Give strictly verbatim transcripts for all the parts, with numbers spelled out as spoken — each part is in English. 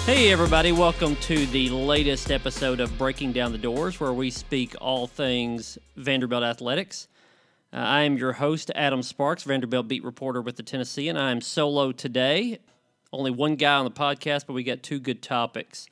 Hey everybody, welcome to the latest episode of Breaking Down the Doors, where we speak all things Vanderbilt athletics. Uh, I am your host, Adam Sparks, Vanderbilt beat reporter with the Tennessean. I am solo today. Only one guy on the podcast, but we got two good topics.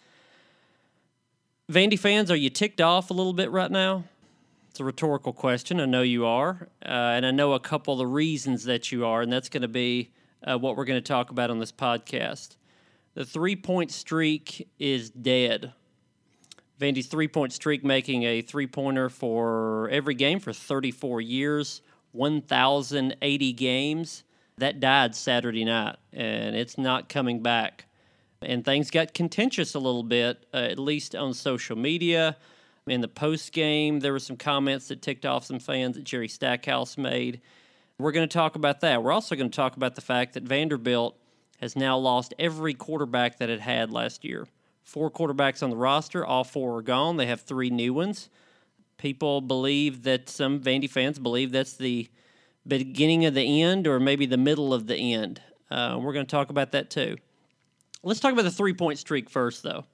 Vandy fans, are you ticked off a little bit right now? It's a rhetorical question. I know you are, uh, and I know a couple of the reasons that you are, and that's going to be uh, what we're going to talk about on this podcast. The three-point streak is dead. Vandy's three-point streak making a three-pointer for every game for thirty-four years, one thousand eighty games. That died Saturday night, and it's not coming back. And things got contentious a little bit, uh, at least on social media. In the post-game, there were some comments that ticked off some fans that Jerry Stackhouse made. We're going to talk about that. We're also going to talk about the fact that Vanderbilt has now lost every quarterback that it had last year. Four quarterbacks on the roster, all four are gone. They have three new ones. People believe that, some Vandy fans believe that's the beginning of the end or maybe the middle of the end. Uh, we're going to talk about that too. Let's talk about the three-point streak first, though.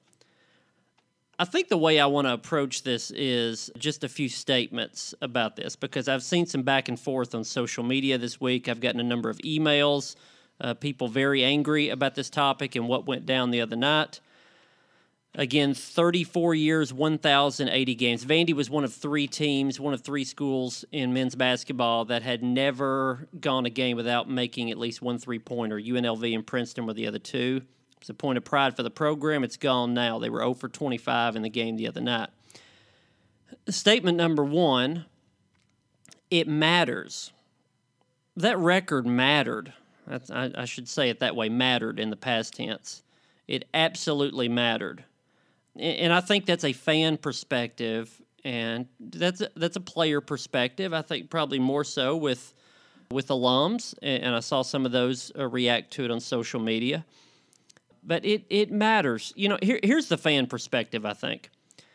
I think the way I want to approach this is just a few statements about this, because I've seen some back and forth on social media this week. I've gotten a number of emails. Uh, people very angry about this topic and what went down the other night. Again, thirty-four years, one thousand eighty games. Vandy was one of three teams, one of three schools in men's basketball that had never gone a game without making at least one three-pointer. U N L V and Princeton were the other two. It's a point of pride for the program. It's gone now. They were zero for twenty-five in the game the other night. Statement number one, it matters. That record mattered. That's, I, I should say it that way, mattered in the past tense. It absolutely mattered. And, and I think that's a fan perspective, and that's a, that's a player perspective. I think probably more so with with alums, and, and I saw some of those uh, react to it on social media. But it, it matters. You know, here, here's the fan perspective, I think.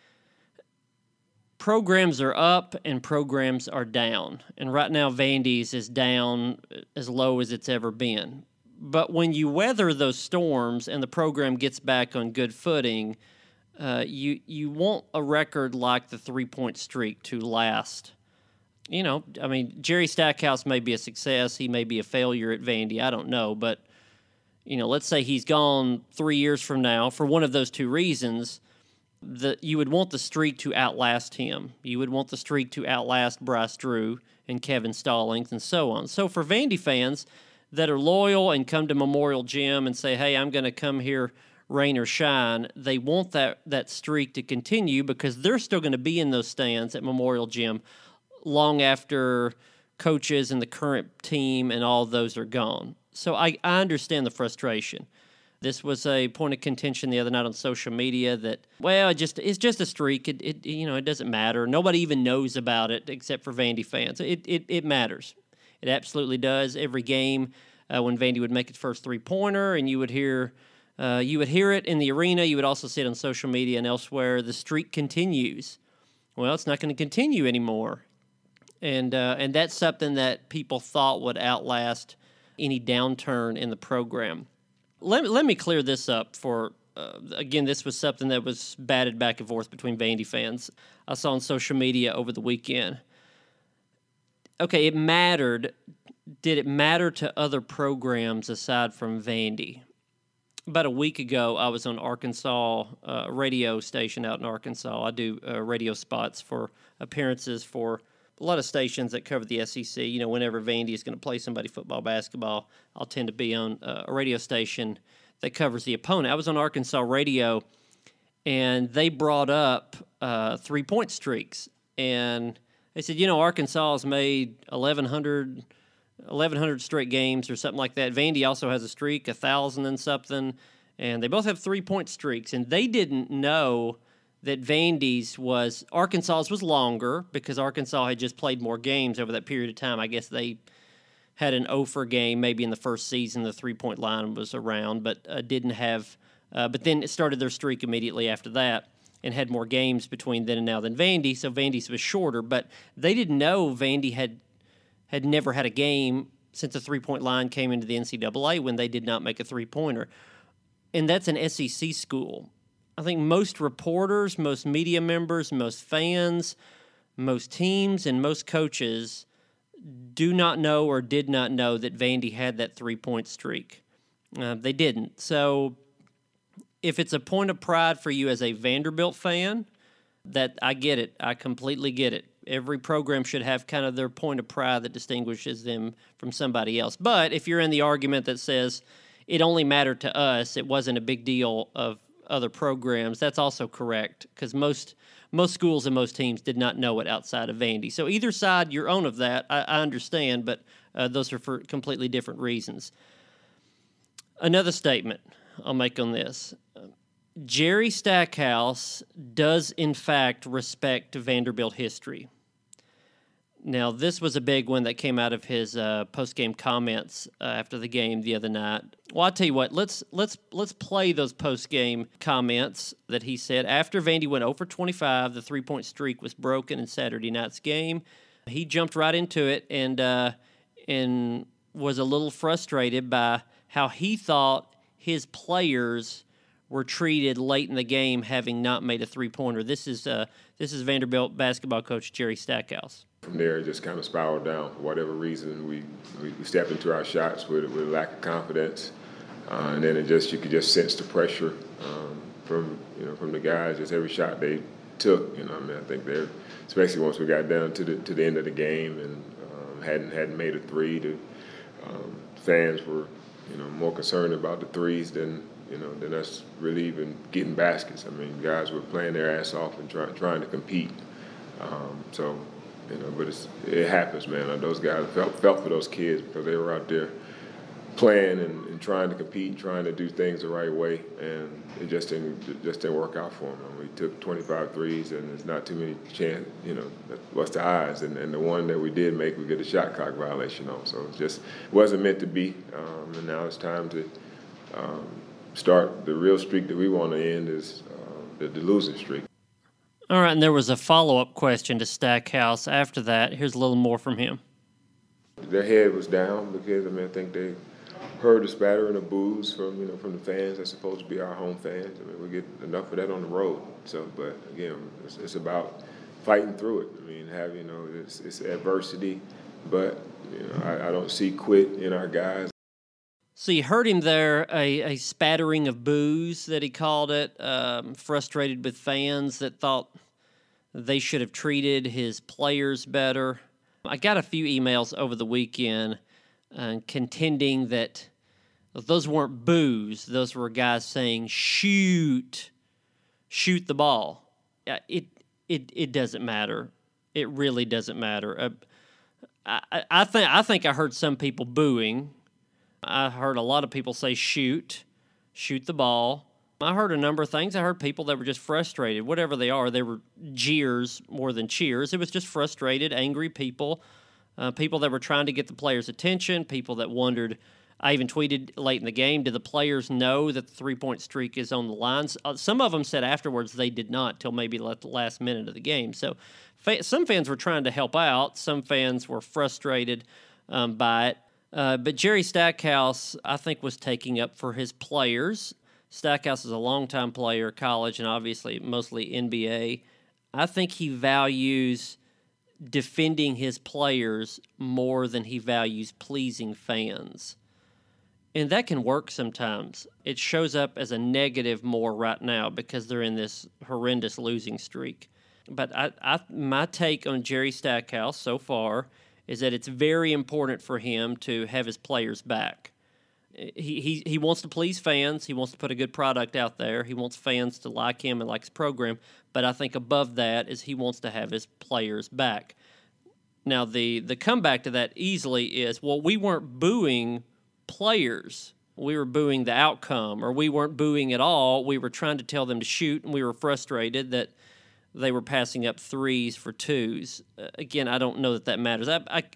Programs are up and programs are down. And right now, Vandy's is down as low as it's ever been. But when you weather those storms and the program gets back on good footing, uh, you you want a record like the three-point streak to last. You know, I mean, Jerry Stackhouse may be a success. He may be a failure at Vandy. I don't know. But, you know, let's say he's gone three years from now for one of those two reasons. The, you would want the streak to outlast him. You would want the streak to outlast Bryce Drew and Kevin Stallings and so on. So for Vandy fans that are loyal and come to Memorial Gym and say, hey, I'm going to come here rain or shine, they want that, that streak to continue because they're still going to be in those stands at Memorial Gym long after coaches and the current team and all those are gone. So I, I understand the frustration. This was a point of contention the other night on social media that, well, it just it's just a streak. It, it you know it doesn't matter. Nobody even knows about it except for Vandy fans. It it, it matters. It absolutely does. Every game uh, when Vandy would make its first three pointer, and you would hear uh, you would hear it in the arena. You would also see it on social media and elsewhere. The streak continues. Well, it's not going to continue anymore, and uh, and that's something that people thought would outlast any downturn in the program. Let, let me clear this up for, uh, again, this was something that was batted back and forth between Vandy fans. I saw on social media over the weekend. Okay, it mattered. Did it matter to other programs aside from Vandy? About a week ago, I was on Arkansas, uh, radio station out in Arkansas. I do uh, radio spots for appearances for a lot of stations that cover the S E C. You know, whenever Vandy is going to play somebody football, basketball, I'll tend to be on uh, a radio station that covers the opponent. I was on Arkansas radio, and they brought up uh, three-point streaks. And they said, you know, Arkansas has made eleven hundred, eleven hundred straight games or something like that. Vandy also has a streak, one thousand and something, and they both have three-point streaks. And they didn't know that Vandy's was, Arkansas's was longer because Arkansas had just played more games over that period of time. I guess they had an over game maybe in the first season. The three-point line was around, but uh, didn't have, uh, but then it started their streak immediately after that and had more games between then and now than Vandy, so Vandy's was shorter. But they didn't know Vandy had had never had a game since the three-point line came into the N C double A when they did not make a three-pointer. and that's an S E C school. I think most reporters, most media members, most fans, most teams, and most coaches do not know or did not know that Vandy had that three-point streak. Uh, they didn't. So if it's a point of pride for you as a Vanderbilt fan, that I get it. I completely get it. Every program should have kind of their point of pride that distinguishes them from somebody else. But if you're in the argument that says it only mattered to us, it wasn't a big deal of other programs, that's also correct, because most most schools and most teams did not know it outside of Vandy. So either side, you're own of that. I, I understand, but uh, those are for completely different reasons. Another statement I'll make on this. Jerry Stackhouse does, in fact, respect Vanderbilt history. Now, this was a big one that came out of his uh, post-game comments uh, after the game the other night. Well, I'll tell you what, let's let's let's play those post-game comments that he said. After Vandy went oh for twenty-five, the three-point streak was broken in Saturday night's game. He jumped right into it and uh, and was a little frustrated by how he thought his players were treated late in the game, having not made a three-pointer. This is uh, this is Vanderbilt basketball coach Jerry Stackhouse. From there, it just kind of spiraled down. For whatever reason, we, we, we stepped into our shots with, with a lack of confidence, uh, and then it just you could just sense the pressure um, from you know from the guys. Just every shot they took, you know. I mean, I think they're especially once we got down to the to the end of the game and um, hadn't hadn't made a three. The um, fans were you know more concerned about the threes than you know than us really even getting baskets. I mean, guys were playing their ass off and try, trying to compete. Um, so. You know, but it's, it happens, man. Those guys felt felt for those kids because they were out there playing and, and trying to compete, and trying to do things the right way, and it just didn't it just didn't work out for them. We took twenty-five threes, and there's not too many chance. You know, what's the odds? And, and the one that we did make, we get a shot clock violation on. So it just wasn't meant to be. Um, and now it's time to um, start the real streak that we want to end is uh, the, the losing streak. All right, and there was a follow-up question to Stackhouse after that. Here's a little more from him. Their head was down because, I mean, I think they heard the spattering of boos from, you know, from the fans that's supposed to be our home fans. I mean, we get enough of that on the road. So, but, again, it's, it's about fighting through it. I mean, have, you know, it's, it's adversity, but, you know, I, I don't see quit in our guys. So you heard him there, a, a spattering of boos that he called it, um, frustrated with fans that thought they should have treated his players better. I got a few emails over the weekend uh, contending that those weren't boos. Those were guys saying, shoot, shoot the ball. It it it doesn't matter. It really doesn't matter. Uh, I, I think I think I heard some people booing. I heard a lot of people say shoot, shoot the ball. I heard a number of things. I heard people that were just frustrated, whatever they are. They were jeers more than cheers. It was just frustrated, angry people, uh, people that were trying to get the players' attention, people that wondered. I even tweeted late in the game, did the players know that the three-point streak is on the lines? Uh, some of them said afterwards they did not till maybe the last minute of the game. So fa- some fans were trying to help out. Some fans were frustrated um, by it. Uh, but Jerry Stackhouse, I think, was taking up for his players. Stackhouse is a longtime player, college, and obviously mostly N B A. I think he values defending his players more than he values pleasing fans. And that can work sometimes. It shows up as a negative more right now because they're in this horrendous losing streak. But I, I, my take on Jerry Stackhouse so far is that it's very important for him to have his players back. He, he he wants to please fans. He wants to put a good product out there. He wants fans to like him and like his program. But I think above that is he wants to have his players back. Now, the, the comeback to that easily is, well, we weren't booing players. We were booing the outcome, or we weren't booing at all. We were trying to tell them to shoot, and we were frustrated that they were passing up threes for twos. Uh, again, I don't know that that matters. I, I,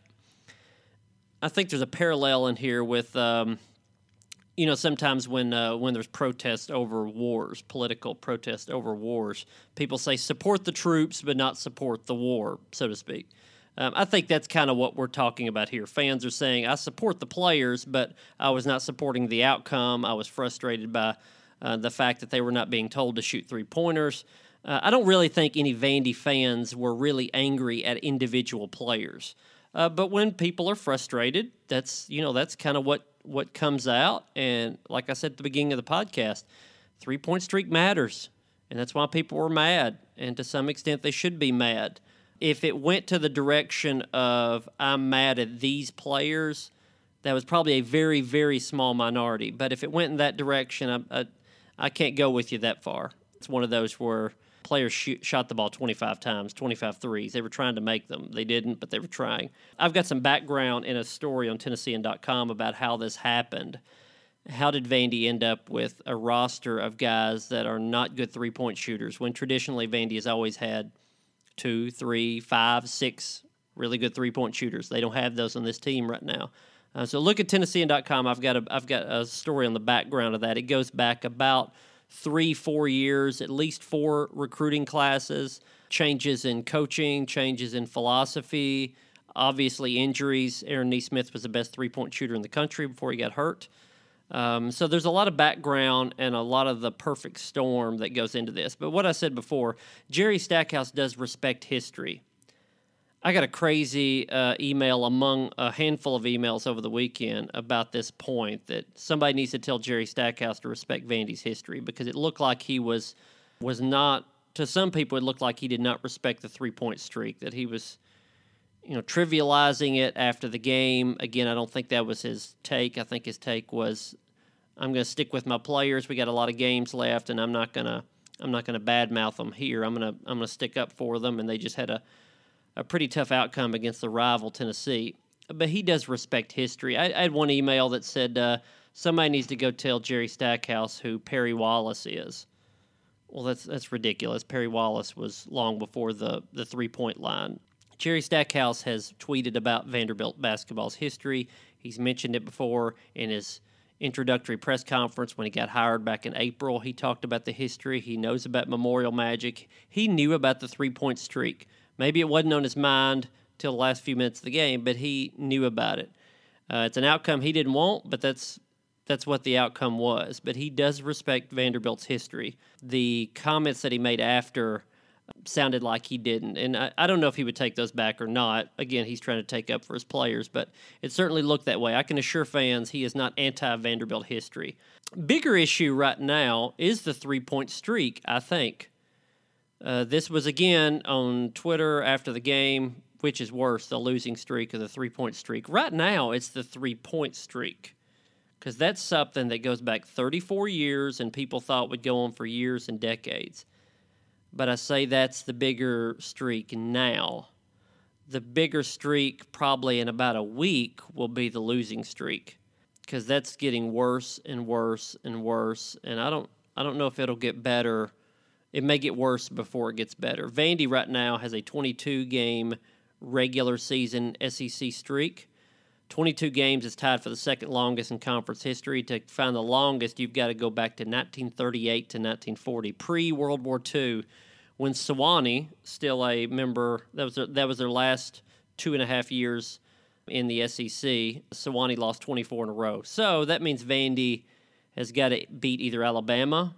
I think there's a parallel in here with, um, you know, sometimes when uh, when there's protest over wars, political protest over wars, people say support the troops but not support the war, so to speak. Um, I think that's kind of what we're talking about here. Fans are saying, I support the players, but I was not supporting the outcome. I was frustrated by uh, the fact that they were not being told to shoot three-pointers. Uh, I don't really think any Vandy fans were really angry at individual players. Uh, but when people are frustrated, that's you know that's kind of what, what comes out. And like I said at the beginning of the podcast, three-point streak matters, and that's why people were mad. And to some extent, they should be mad. If it went to the direction of I'm mad at these players, that was probably a very, very small minority. But if it went in that direction, I, I, I can't go with you that far. It's one of those where players shoot, shot the ball twenty-five times, twenty-five threes. They were trying to make them. They didn't, but they were trying. I've got some background in a story on Tennessean dot com about how this happened. How did Vandy end up with a roster of guys that are not good three-point shooters when traditionally Vandy has always had two, three, five, six really good three-point shooters? They don't have those on this team right now. Uh, so look at Tennessean dot com. I've got a I've got a story on the background of that. It goes back about three, four years, at least four recruiting classes, changes in coaching, changes in philosophy, obviously injuries. Aaron Nesmith was the best three-point shooter in the country before he got hurt. Um, so there's a lot of background and a lot of the perfect storm that goes into this. But what I said before, Jerry Stackhouse does respect history. I got a crazy uh, email among a handful of emails over the weekend about this point that somebody needs to tell Jerry Stackhouse to respect Vandy's history, because it looked like he was was not, to some people it looked like he did not respect the three-point streak, that he was, you know, trivializing it after the game. Again, I don't think that was his take. I think his take was, I'm going to stick with my players. We got a lot of games left, and I'm not going to I'm not going to badmouth them here. I'm going to I'm going to stick up for them, and they just had a a pretty tough outcome against the rival Tennessee. But he does respect history. I, I had one email that said uh, somebody needs to go tell Jerry Stackhouse who Perry Wallace is. Well, that's that's ridiculous. Perry Wallace was long before the, the three-point line. Jerry Stackhouse has tweeted about Vanderbilt basketball's history. He's mentioned it before in his introductory press conference when he got hired back in April. He talked about the history. He knows about Memorial Magic. He knew about the three-point streak. Maybe it wasn't on his mind till the last few minutes of the game, but he knew about it. Uh, it's an outcome he didn't want, but that's that's what the outcome was. But he does respect Vanderbilt's history. The comments that he made after sounded like he didn't, and I, I don't know if he would take those back or not. Again, he's trying to take up for his players, but it certainly looked that way. I can assure fans he is not anti-Vanderbilt history. Bigger issue right now is the three-point streak, I think. Uh, this was, again, on Twitter after the game. Which is worse, the losing streak or the three-point streak? Right now, it's the three-point streak, because that's something that goes back thirty-four years and people thought would go on for years and decades. But I say that's the bigger streak now. The bigger streak probably in about a week will be the losing streak, because that's getting worse and worse and worse, and I don't I don't know if it'll get better. It may get worse before it gets better. Vandy right now has a twenty-two game regular season S E C streak. twenty-two games is tied for the second longest in conference history. To find the longest, you've got to go back to nineteen thirty-eight to nineteen forty, pre-World War Two, when Sewanee, still a member, that was their, that was their last two and a half years in the S E C. Sewanee lost twenty-four in a row. So that means Vandy has got to beat either Alabama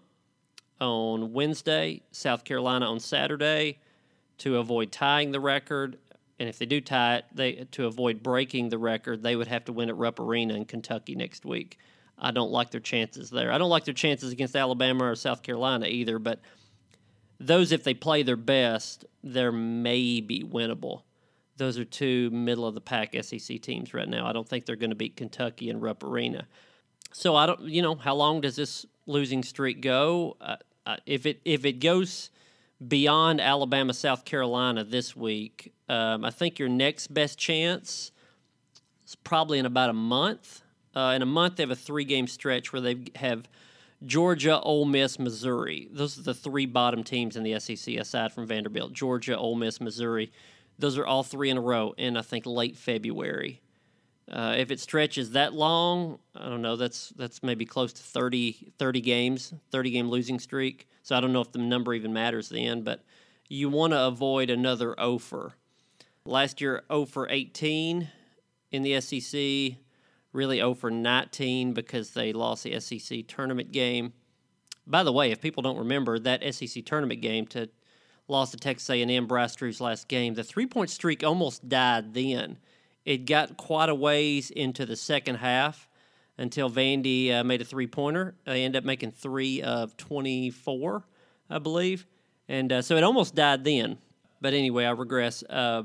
on Wednesday, South Carolina on Saturday, to avoid tying the record. And if they do tie it, they to avoid breaking the record, they would have to win at Rupp Arena in Kentucky next week. I don't like their chances there. I don't like their chances against Alabama or South Carolina either, but those, if they play their best, they're maybe winnable. Those are two middle-of-the-pack S E C teams right now. I don't think they're going to beat Kentucky and Rupp Arena. So I don't, you know, how long does this losing streak go? Uh, uh, if it if it goes beyond Alabama, South Carolina this week, um, I think your next best chance is probably in about a month. Uh, in a month, they have a three-game stretch where they have Georgia, Ole Miss, Missouri. Those are the three bottom teams in the S E C aside from Vanderbilt. Georgia, Ole Miss, Missouri. Those are all three in a row in, I think, late February. Uh, if it stretches that long, I don't know, that's that's maybe close to thirty, thirty games, thirty-game losing streak. So I don't know if the number even matters then, but you want to avoid another oh for. Last year, oh for eighteen in the S E C, really oh for nineteen because they lost the S E C tournament game. By the way, if people don't remember, that S E C tournament game to lost to Texas A and M, Bryce Drew's last game, the three-point streak almost died then. It got quite a ways into the second half until Vandy uh, made a three-pointer. They ended up making three of twenty-four, I believe. And uh, so it almost died then. But anyway, I regress. Uh,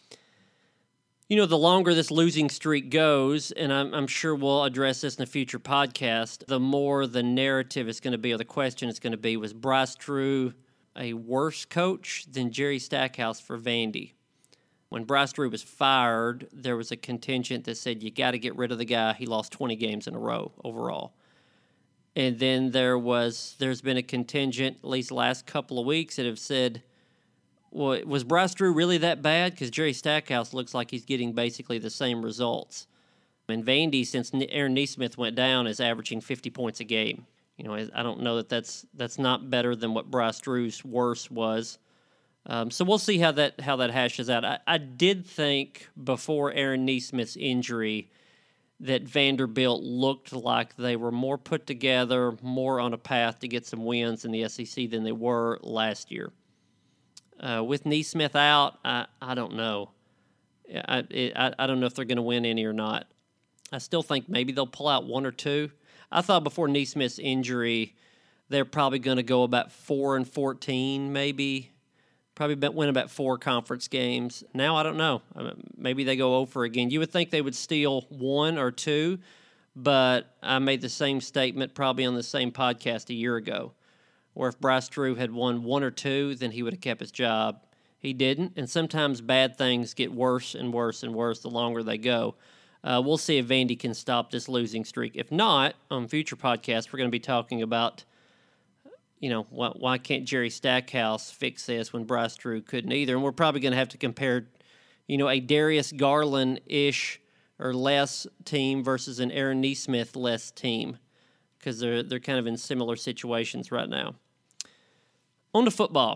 you know, the longer this losing streak goes, and I'm, I'm sure we'll address this in a future podcast, the more the narrative is going to be, or the question is going to be, was Bryce Drew a worse coach than Jerry Stackhouse for Vandy? When Bryce Drew was fired, there was a contingent that said, you got to get rid of the guy. He lost twenty games in a row overall. And then there was, there's been a contingent, at least the last couple of weeks, that have said, well, was Bryce Drew really that bad? Because Jerry Stackhouse looks like he's getting basically the same results. And Vandy, since Aaron Nesmith went down, is averaging fifty points a game. You know, I don't know that that's that's not better than what Bryce Drew's worst was. Um, so we'll see how that how that hashes out. I, I did think before Aaron Nesmith's injury that Vanderbilt looked like they were more put together, more on a path to get some wins in the S E C than they were last year. Uh, with Nesmith out, I, I don't know. I, it, I I don't know if they're going to win any or not. I still think maybe they'll pull out one or two. I thought before Nesmith's injury, they're probably going to go about four and fourteen, maybe. Probably bet, win about four conference games. Now I don't know. I mean, maybe they go over again. You would think they would steal one or two, but I made the same statement probably on the same podcast a year ago, where if Bryce Drew had won one or two, then he would have kept his job. He didn't, and sometimes bad things get worse and worse and worse the longer they go. Uh, we'll see if Vandy can stop this losing streak. If not, on future podcasts, we're going to be talking about, you know, why, why can't Jerry Stackhouse fix this when Bryce Drew couldn't either? And we're probably going to have to compare, you know, a Darius Garland-ish or less team versus an Aaron Nesmith-less team, because they're they're kind of in similar situations right now. On to football.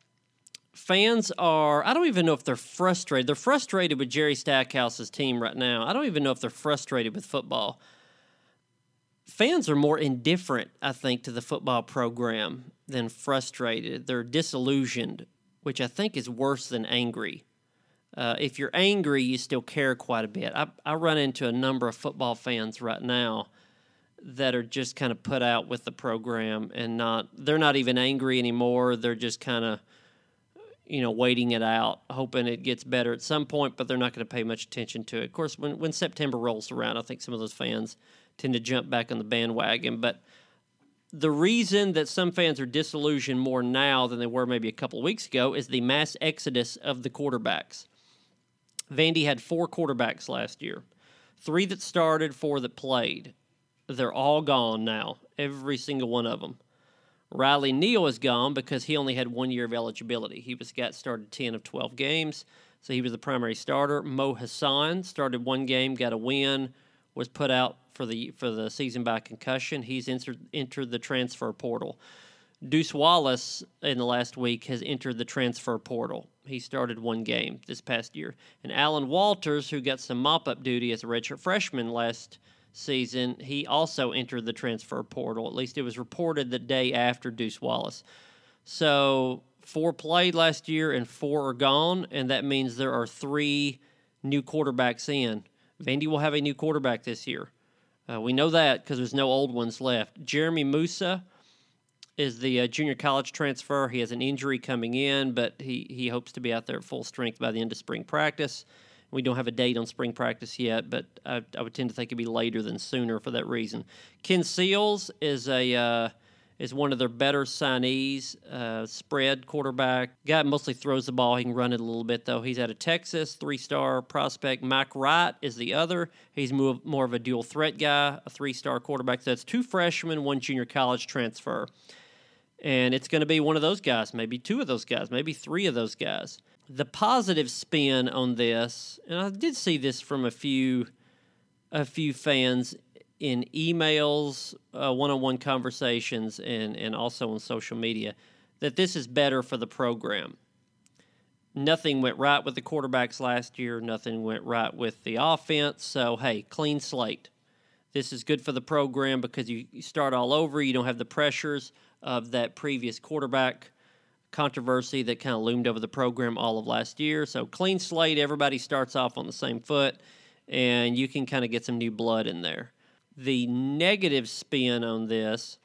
Fans are, I don't even know if they're frustrated. They're frustrated with Jerry Stackhouse's team right now. I don't even know if they're frustrated with football. Fans are more indifferent, I think, to the football program than frustrated. They're disillusioned, which I think is worse than angry. Uh, if you're angry, you still care quite a bit. I, I run into a number of football fans right now that are just kind of put out with the program and not, they're not even angry anymore. They're just kind of, you know, waiting it out, hoping it gets better at some point, but they're not going to pay much attention to it. Of course, when, when September rolls around, I think some of those fans tend to jump back on the bandwagon. But the reason that some fans are disillusioned more now than they were maybe a couple of weeks ago is the mass exodus of the quarterbacks. Vandy had four quarterbacks last year, three that started, four that played. They're all gone now, every single one of them. Riley Neal is gone because he only had one year of eligibility. He was got started ten of twelve games, so he was the primary starter. Mo Hassan started one game, got a win, was put out for the for the season by concussion. He's entered, entered the transfer portal. Deuce Wallace in the last week has entered the transfer portal. He started one game this past year. And Alan Walters, who got some mop-up duty as a redshirt freshman last season, he also entered the transfer portal. At least it was reported the day after Deuce Wallace. So four played last year and four are gone, and that means there are three new quarterbacks in. Vandy will have a new quarterback this year. Uh, we know that because there's no old ones left. Jeremy Musa is the uh, junior college transfer. He has an injury coming in, but he, he hopes to be out there at full strength by the end of spring practice. We don't have a date on spring practice yet, but I, I would tend to think it'd be later than sooner for that reason. Ken Seals is a uh, is one of their better signees, uh, spread quarterback. Guy mostly throws the ball. He can run it a little bit, though. He's out of Texas, three-star prospect. Mike Wright is the other. He's more, more of a dual threat guy, a three-star quarterback. So that's two freshmen, one junior college transfer. And it's going to be one of those guys, maybe two of those guys, maybe three of those guys. The positive spin on this, and I did see this from a few a few fans in emails, uh, one-on-one conversations, and, and also on social media, that this is better for the program. Nothing went right with the quarterbacks last year. Nothing went right with the offense. So, hey, clean slate. This is good for the program because you, you start all over. You don't have the pressures of that previous quarterback controversy that kind of loomed over the program all of last year. So clean slate, everybody starts off on the same foot, and you can kind of get some new blood in there. The negative spin on this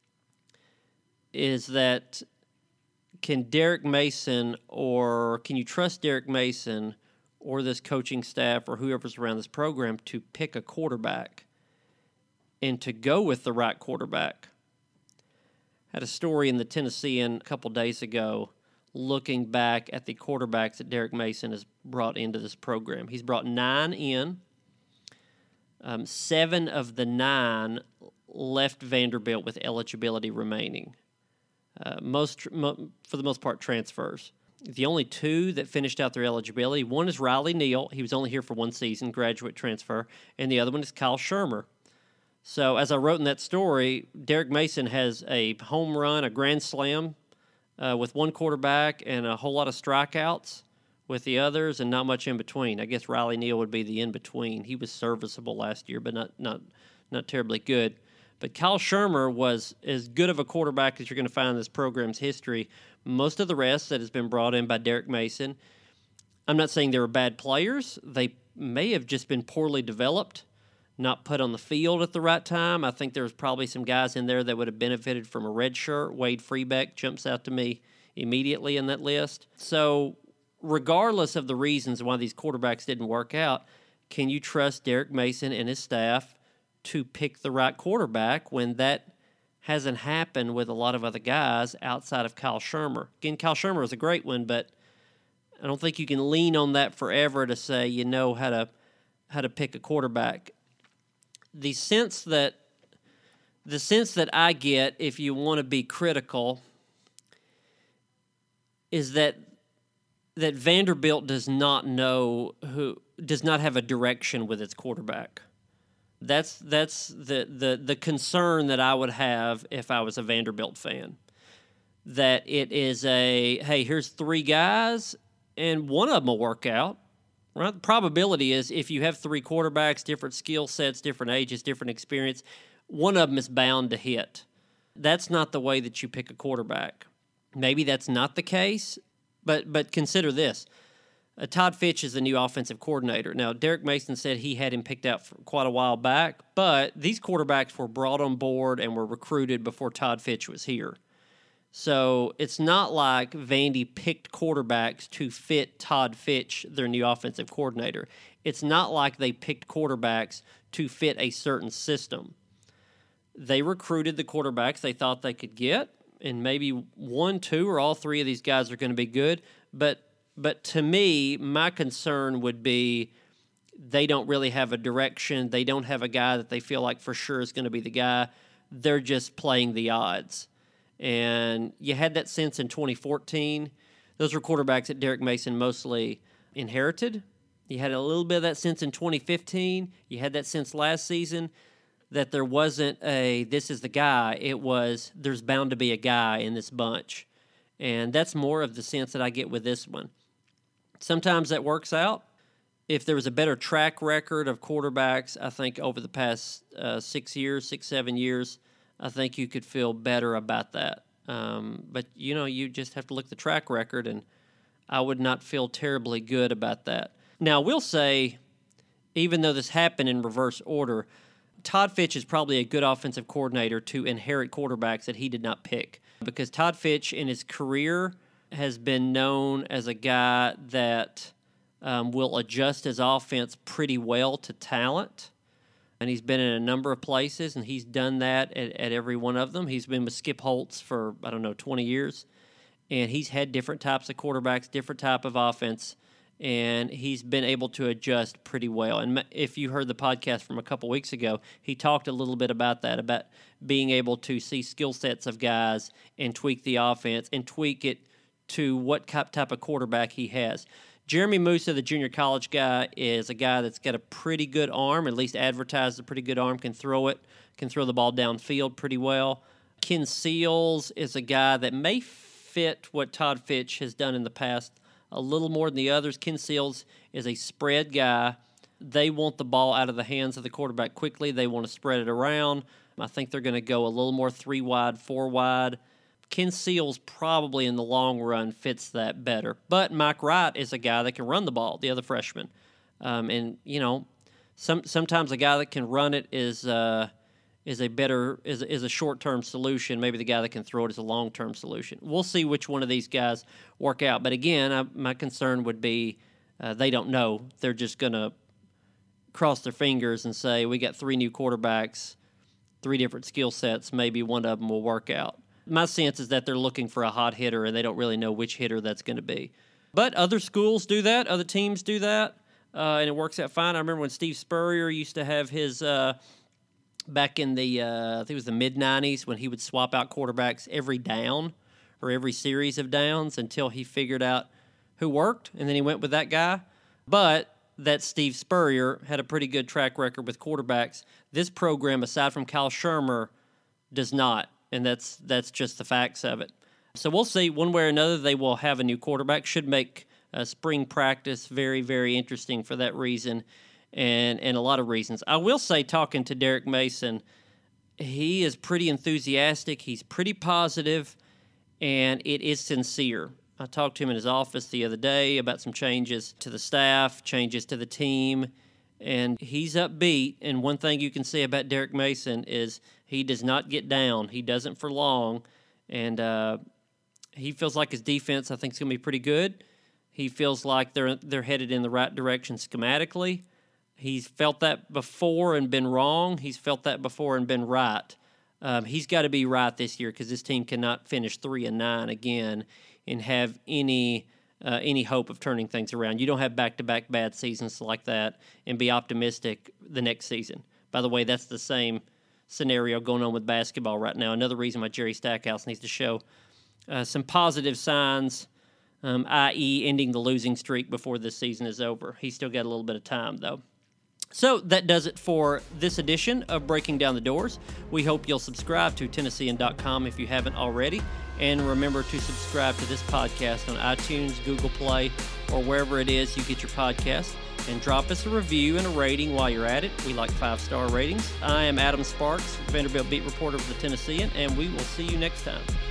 is that can Derek Mason or can you trust Derek Mason or this coaching staff or whoever's around this program to pick a quarterback and to go with the right quarterback? I had a story in the Tennessean a couple days ago looking back at the quarterbacks that Derek Mason has brought into this program. He's brought nine in. Um, seven of the nine left Vanderbilt with eligibility remaining. Uh, most, mo- for the most part, transfers. The only two that finished out their eligibility, one is Riley Neal. He was only here for one season, graduate transfer, and the other one is Kyle Shermer. So as I wrote in that story, Derek Mason has a home run, a grand slam uh, with one quarterback and a whole lot of strikeouts with the others and not much in between. I guess Riley Neal would be the in-between. He was serviceable last year, but not not not terribly good. But Kyle Shermer was as good of a quarterback as you're going to find in this program's history. Most of the rest that has been brought in by Derek Mason, I'm not saying they were bad players. They may have just been poorly developed, not put on the field at the right time. I think there was probably some guys in there that would have benefited from a red shirt. Wade Freebeck jumps out to me immediately in that list. So regardless of the reasons why these quarterbacks didn't work out, can you trust Derek Mason and his staff to pick the right quarterback when that hasn't happened with a lot of other guys outside of Kyle Shermer? Again, Kyle Shermer was a great one, but I don't think you can lean on that forever to say you know how to how to pick a quarterback. The sense that the sense that I get, if you want to be critical, is that that Vanderbilt does not know who does not have a direction with its quarterback. That's that's the, the, the concern that I would have if I was a Vanderbilt fan. That it is a, hey, here's three guys, and one of them will work out. Right? The probability is if you have three quarterbacks, different skill sets, different ages, different experience, one of them is bound to hit. That's not the way that you pick a quarterback. Maybe that's not the case. But but consider this. Uh, Todd Fitch is the new offensive coordinator. Now, Derek Mason said he had him picked out for quite a while back, but these quarterbacks were brought on board and were recruited before Todd Fitch was here. So it's not like Vandy picked quarterbacks to fit Todd Fitch, their new offensive coordinator. It's not like they picked quarterbacks to fit a certain system. They recruited the quarterbacks they thought they could get, and maybe one, two, or all three of these guys are going to be good. But but to me, my concern would be they don't really have a direction. They don't have a guy that they feel like for sure is going to be the guy. They're just playing the odds. And you had that sense in twenty fourteen. Those were quarterbacks that Derek Mason mostly inherited. You had a little bit of that sense in twenty fifteen. You had that sense last season that there wasn't a, this is the guy. It was, there's bound to be a guy in this bunch. And that's more of the sense that I get with this one. Sometimes that works out. If there was a better track record of quarterbacks, I think over the past uh, six years, six, seven years, I think you could feel better about that. Um, but, you know, you just have to look at the track record, and I would not feel terribly good about that. Now, we'll say, even though this happened in reverse order, Todd Fitch is probably a good offensive coordinator to inherit quarterbacks that he did not pick, because Todd Fitch in his career has been known as a guy that um, will adjust his offense pretty well to talent. And he's been in a number of places, and he's done that at, at every one of them. He's been with Skip Holtz for, I don't know, twenty years. And he's had different types of quarterbacks, different type of offense, and he's been able to adjust pretty well. And if you heard the podcast from a couple weeks ago, he talked a little bit about that, about being able to see skill sets of guys and tweak the offense and tweak it to what type of quarterback he has. Jeremy Musa, the junior college guy, is a guy that's got a pretty good arm, at least advertised a pretty good arm, can throw it, can throw the ball downfield pretty well. Ken Seals is a guy that may fit what Todd Fitch has done in the past a little more than the others. Ken Seals is a spread guy. They want the ball out of the hands of the quarterback quickly. They want to spread it around. I think they're going to go a little more three wide, four wide. Ken Seals probably in the long run fits that better. But Mike Wright is a guy that can run the ball, the other freshman. Um, and, you know, some sometimes a guy that can run it is uh, is a better is is a short-term solution. Maybe the guy that can throw it is a long-term solution. We'll see which one of these guys work out. But again, I, my concern would be uh, they don't know. They're just going to cross their fingers and say, we got three new quarterbacks, three different skill sets. Maybe one of them will work out. My sense is that they're looking for a hot hitter, and they don't really know which hitter that's going to be. But other schools do that. Other teams do that, uh, and it works out fine. I remember when Steve Spurrier used to have his uh, back in the, uh, I think it was the mid nineties, when he would swap out quarterbacks every down or every series of downs until he figured out who worked, and then he went with that guy. But that Steve Spurrier had a pretty good track record with quarterbacks. This program, aside from Kyle Shurmur, does not. And that's that's just the facts of it. So we'll see. One way or another, they will have a new quarterback. Should make uh, spring practice very, very interesting for that reason and, and a lot of reasons. I will say, talking to Derek Mason, he is pretty enthusiastic. He's pretty positive, and it is sincere. I talked to him in his office the other day about some changes to the staff, changes to the team, and he's upbeat. And one thing you can say about Derek Mason is he does not get down. He doesn't for long. And uh, he feels like his defense, I think, is going to be pretty good. He feels like they're they're headed in the right direction schematically. He's felt that before and been wrong. He's felt that before and been right. Um, he's got to be right this year because this team cannot finish three and nine again and have any uh, any hope of turning things around. You don't have back-to-back bad seasons like that and be optimistic the next season. By the way, that's the same scenario going on with basketball right now. Another reason why Jerry Stackhouse needs to show uh, some positive signs, um, that is ending the losing streak before this season is over. He's still got a little bit of time, though. So that does it for this edition of Breaking Down the Doors. We hope you'll subscribe to Tennessean dot com if you haven't already. And remember to subscribe to this podcast on iTunes, Google Play, or wherever it is you get your podcast. And drop us a review and a rating while you're at it. We like five-star ratings. I am Adam Sparks, Vanderbilt beat reporter for the Tennessean, and we will see you next time.